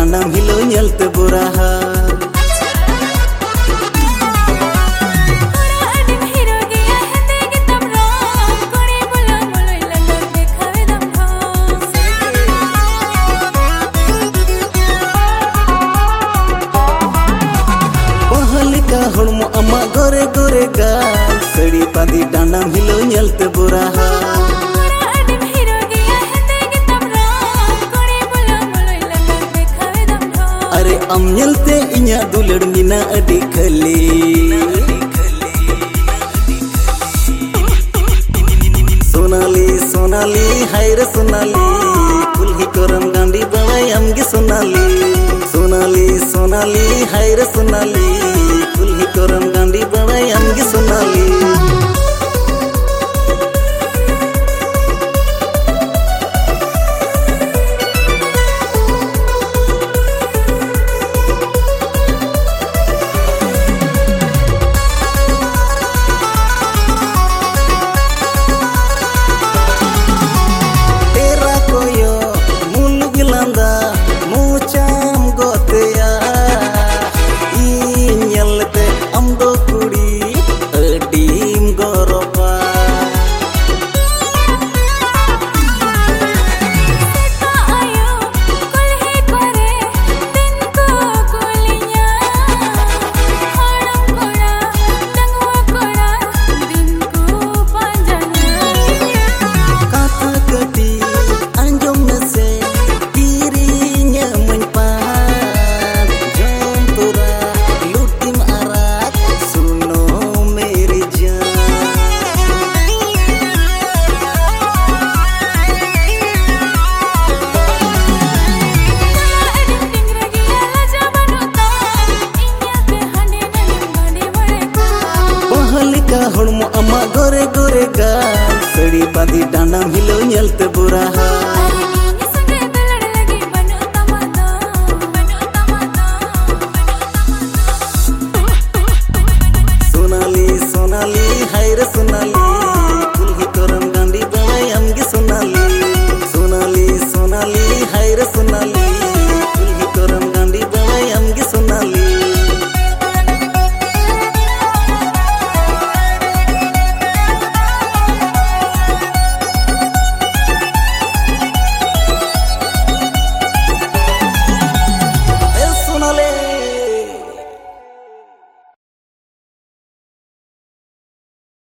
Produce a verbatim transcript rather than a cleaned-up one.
डांडाम हिलो ñelte buraha हड़मो अमा गोरे गोरे गाल सड़ी पादी डांडाम हिलो ñelte buraha अरे अम ñelte इnya दुलड़ मिना अडी खली सोनाली सोनाली हाय रे सोनाली कुल्ही करम गांडी बड़ाई अमगी सोनाली सोनाली सोनाली हाय रे सोनाली कुल्ही करम गांडी बड़ाई अमगी सोनाली हड़मो अमा गोरे गोरे गाल सड़ी पादी डांडाम हिलो ñelte buraha